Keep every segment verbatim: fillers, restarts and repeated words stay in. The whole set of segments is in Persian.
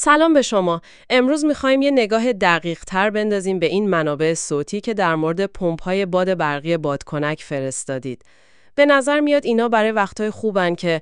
سلام به شما. امروز می‌خوایم یه نگاه دقیق‌تر بندازیم به این منابع صوتی که در مورد پمپ‌های باد برقی بادکنک فرستادید. به نظر میاد اینا برای وقتای خوبن که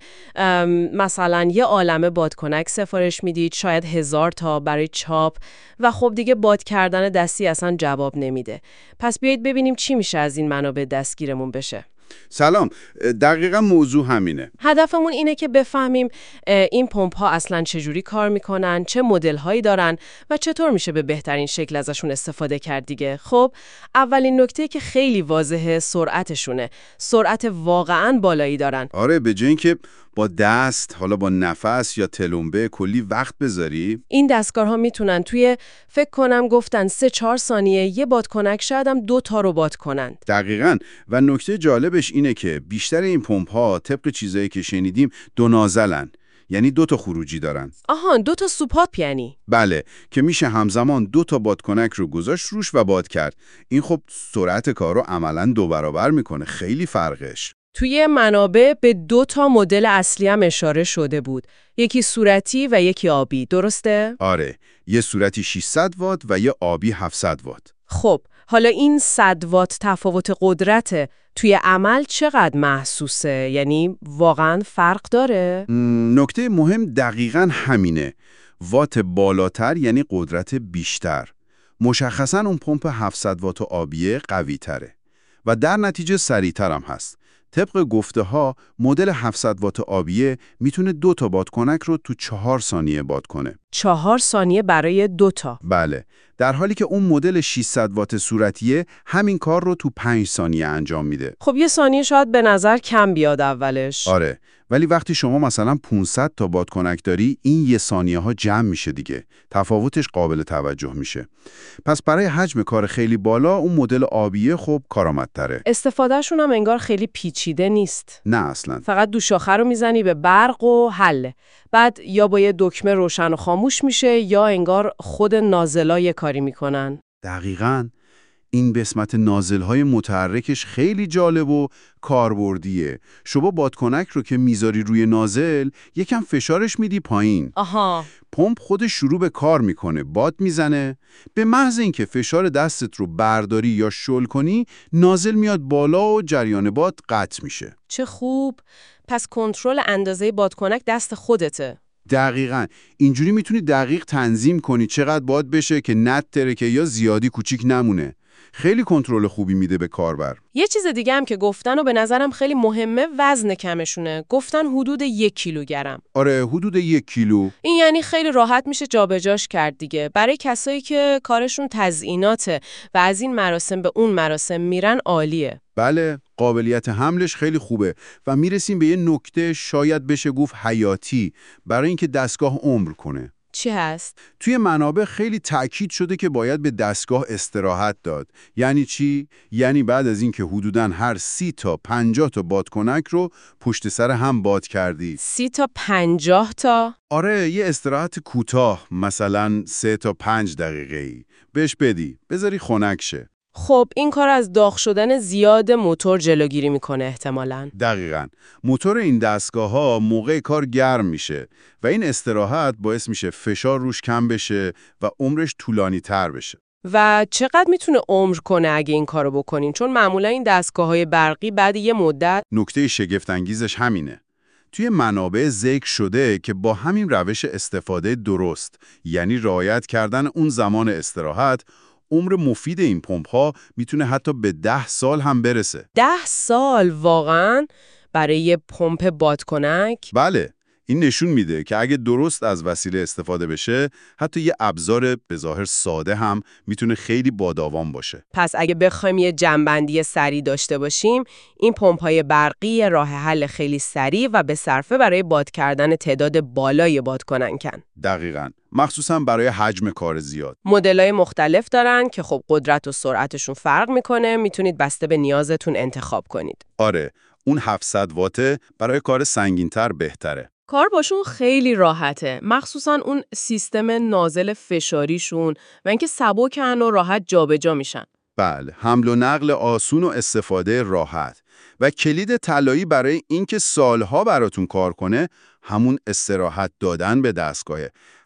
مثلا یه عالمه بادکنک سفارش میدید، شاید هزار تا برای چاپ و خب دیگه باد کردن دستی اصلا جواب نمیده. پس بیایید ببینیم چی میشه از این منابع دستگیرمون بشه. سلام، دقیقا موضوع همینه. هدفمون اینه که بفهمیم این پمپ ها اصلا چجوری کار میکنن، چه مدل هایی دارن و چطور میشه به بهترین شکل ازشون استفاده کرد دیگه. خب اولین نکته که خیلی واضحه سرعتشونه. سرعت واقعا بالایی دارن. آره، به جای اینکه با دست، حالا با نفس یا تلمبه کلی وقت بذاری، این دستگارها میتونن توی فکر کنم گفتن سه چهار ثانیه یه بادکنک شاید هم دو تا رو باد کنن. دقیقاً. و نکته جالبش اینه که بیشتر این پمپ ها طبق چیزایی که شنیدیم دو نازلن، یعنی دو تا خروجی دارن. آهان، دو تا سوپاپ یعنی؟ بله، که میشه همزمان دو تا بادکنک رو گذاشت روش و باد کرد. این خب سرعت کار رو عملاً دو برابر میکنه. خیلی فرقش. توی منابع به دو تا مدل اصلی هم اشاره شده بود. یکی صورتی و یکی آبی، درسته؟ آره، یه صورتی ششصد وات و یه آبی هفتصد وات. خب، حالا این صد وات تفاوت قدرته توی عمل چقدر محسوسه؟ یعنی واقعا فرق داره؟ نکته مهم دقیقاً همینه. وات بالاتر یعنی قدرت بیشتر. مشخصاً اون پمپ هفتصد وات آبیه قوی تره و در نتیجه سریع‌تر هم هست. طبق گفته ها مدل هفتصد وات آبیه میتونه دو تا بادکنک رو تو چهار ثانیه باد کنه. چهار ثانیه برای دو تا؟ بله، در حالی که اون مدل ششصد وات صورتیه همین کار رو تو پنج ثانیه انجام میده. خب یه ثانیه شاید به نظر کم بیاد اولش. آره، ولی وقتی شما مثلا پانصد تا بادکنک داری، این یه ثانیه ها جمع میشه دیگه. تفاوتش قابل توجه میشه. پس برای حجم کار خیلی بالا اون مدل آبیه خب کارآمدتره. استفادهشون هم انگار خیلی پیچیده نیست. نه اصلا. فقط دوشاخه رو میزنی به برق و حل. بعد یا با یه دکمه روشن و خاموش میشه یا انگار خود نازلای کاری میکنن. دقیقاً. این قسمت نازل‌های متحرکش خیلی جالب و کاربردیه. شما بادکنک رو که میذاری روی نازل، یکم فشارش میدی پایین. آها. پمپ خودش شروع به کار میکنه، باد میزنه. به محض اینکه فشار دستت رو برداری یا شل کنی، نازل میاد بالا و جریان باد قطع میشه. چه خوب. پس کنترل اندازه بادکنک دست خودته. دقیقاً. اینجوری میتونی دقیق تنظیم کنی چقدر باد بشه که نترکه یا زیادی کوچیک نمونه. خیلی کنترل خوبی میده به کاربر. یه چیز دیگه هم که گفتن و به نظرم خیلی مهمه وزن کمشونه. گفتن حدود یک کیلوگرم. آره، حدود یک کیلو. این یعنی خیلی راحت میشه جابجاش کرد دیگه. برای کسایی که کارشون تزییناته و از این مراسم به اون مراسم میرن عالیه. بله، قابلیت حملش خیلی خوبه و میرسیم به یه نکته شاید بشه گفت حیاتی برای اینکه دستگاه عمر کنه. چی هست؟ توی منابع خیلی تأکید شده که باید به دستگاه استراحت داد. یعنی چی؟ یعنی بعد از اینکه حدوداً هر سی تا پنجاه تا بادکنک رو پشت سر هم باد کردی. سی تا پنجاه تا؟ آره، یه استراحت کوتاه، مثلا سه تا پنج دقیقه ای بهش بدی، بذاری خنک شه. خب این کار از داغ شدن زیاد موتور جلوگیری میکنه احتمالاً. دقیقاً. موتور این دستگاه ها موقع کار گرم میشه و این استراحت باعث میشه فشار روش کم بشه و عمرش طولانی تر بشه. و چقدر میتونه عمر کنه اگه این کارو بکنین؟ چون معمولا این دستگاه‌های برقی بعد یه مدت. نکته شگفت انگیزش همینه. توی منابع ذکر شده که با همین روش استفاده درست، یعنی رعایت کردن اون زمان استراحت، عمر مفید این پمپ ها میتونه حتی به ده سال هم برسه. ده سال واقعاً برای یه پمپ بادکنک؟ بله، این نشون میده که اگه درست از وسیله استفاده بشه، حتی یه ابزار به ظاهر ساده هم میتونه خیلی باداوام باشه. پس اگه بخوایم یه جنبندی سریع داشته باشیم، این پمپ‌های برقی راه حل خیلی سریع و به صرفه برای باد کردن تعداد بالای بادکنکن. دقیقاً. مخصوصاً برای حجم کار زیاد. مدل‌های مختلف دارن که خب قدرت و سرعتشون فرق میکنه، میتونید بسته به نیازتون انتخاب کنید. آره، اون هفتصد واته برای کار سنگین‌تر بهتره. کار باشون خیلی راحته، مخصوصاً اون سیستم نازل فشاریشون و اینکه سبکن و راحت جابجا میشن. بله، حمل و نقل آسون و استفاده راحت. و کلید طلایی برای اینکه سالها براتون کار کنه، همون استراحت دادن به دستگاهه.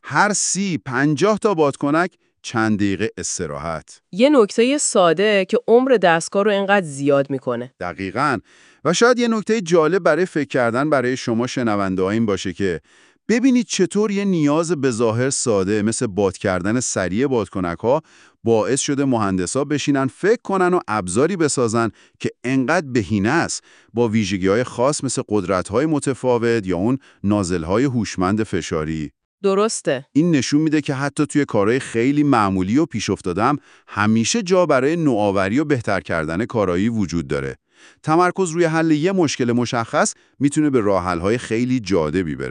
هر سی پنجاه تا بادکنک چند دقیقه استراحت. یه نکته ساده که عمر دستگاه رو اینقدر زیاد میکنه. دقیقاً. و شاید یه نکته جالب برای فکر کردن برای شما شنونده ها این باشه که ببینید چطور یه نیاز به ظاهر ساده مثل باد کردن سریع بادکنک ها باعث شده مهندسا بشینن فکر کنن و ابزاری بسازن که انقدر بهینه است، با ویژگی‌های خاص مثل قدرت‌های متفاوت یا اون نازل‌های هوشمند فشاری. درسته. این نشون میده که حتی توی کارهای خیلی معمولی و پیش افتادم همیشه جا برای نوآوری و بهتر کردن کارایی وجود داره. تمرکز روی حل یه مشکل مشخص میتونه به راه حل‌های خیلی جالبی بره.